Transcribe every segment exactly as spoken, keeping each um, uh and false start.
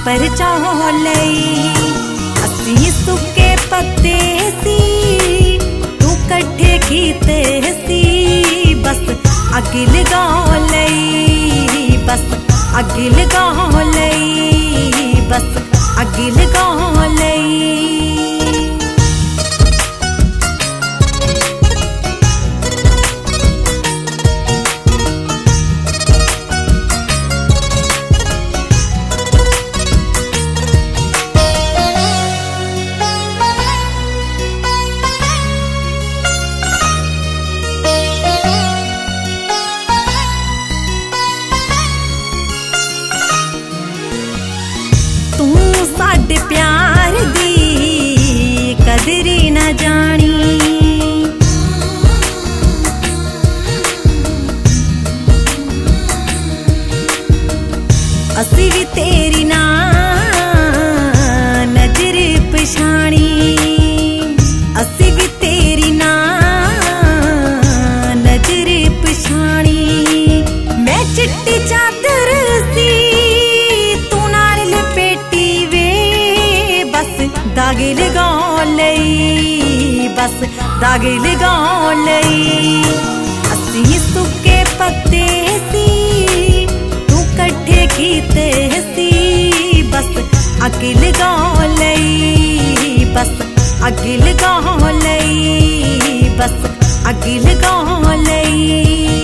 परचौले असी सुके पत्ते सी तू कट्ठे कीते सी बस अग लगा लई बस अग लगा लई बस अग लगा लई। तू साडे प्यार दी कदरी न जानी असी भी तेरी ना नजर पछाणी असी भी तेरी ना नजर पछाणी। मैं चिट्टी चादर सी दाग लगा लई बस दाग लगा लई असी सुके पत्ते सी तू कट्ठे कीते सी बस अग लगा लई बस अग लगा लई बस अग लगा लई।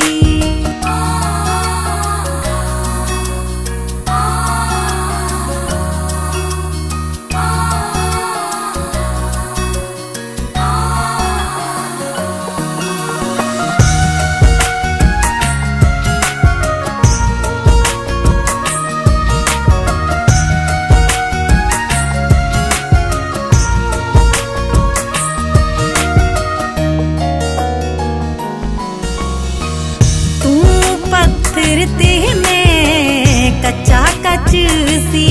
ते मैं कच्चा कच सी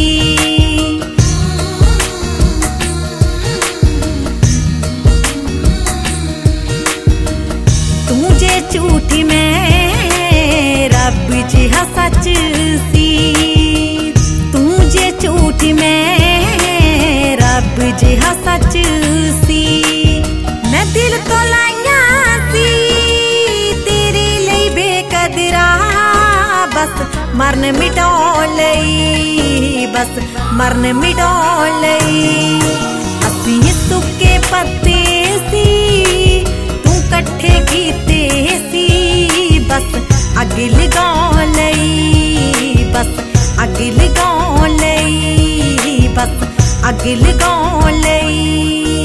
तू जे झूठी मैं रब जिहा सच सी तू जे झूठी मैं रब जिहा सच सी। मैं दिल तो लाइया सी तेरे लिए बेकदरा बस मरन मिटा लई बस मरन मिटा लई असी सुके पत्ते सी तू कट्ठे कीते सी बस अग लगा लई बस अग लगा लई बस अग लगा लई।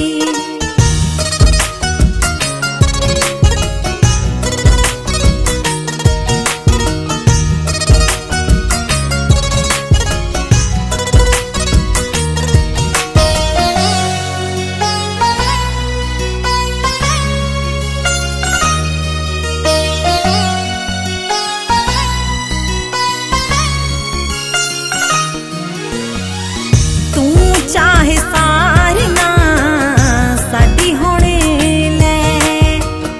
चाहे सारना साडी होने ले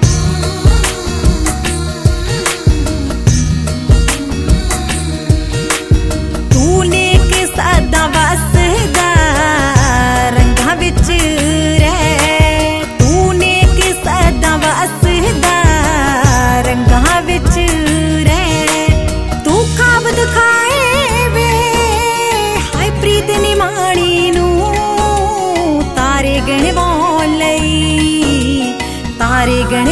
तू लेके सादा वसदा रंगा विच रह तू लेके सादा वसदा रंगा विच रह तू खाब दिखाए वे हाय प्रीत निमाणी तारे गण तारे गण